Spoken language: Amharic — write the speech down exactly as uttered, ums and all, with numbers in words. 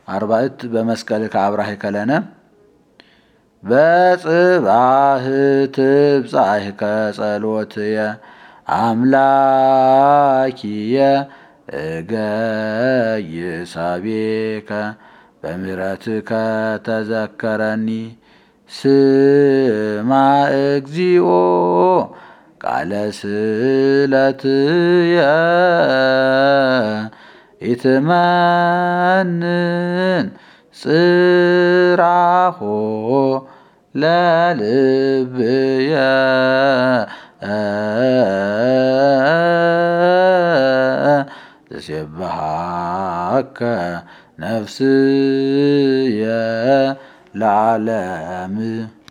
አርባዕት በመስቀል ከአብራህ ከለነ በጽባህ ትብጻህ ከጸሎትየ አምላኪየ እገይሳቤከ በምሕረትከ ተዘከረኒ ስማ እግዚኦ ቃለ ስእለትየ ኢትመንን ጽራሖ ለልብየ ትሴብሐከ ነፍስየ ለዓለም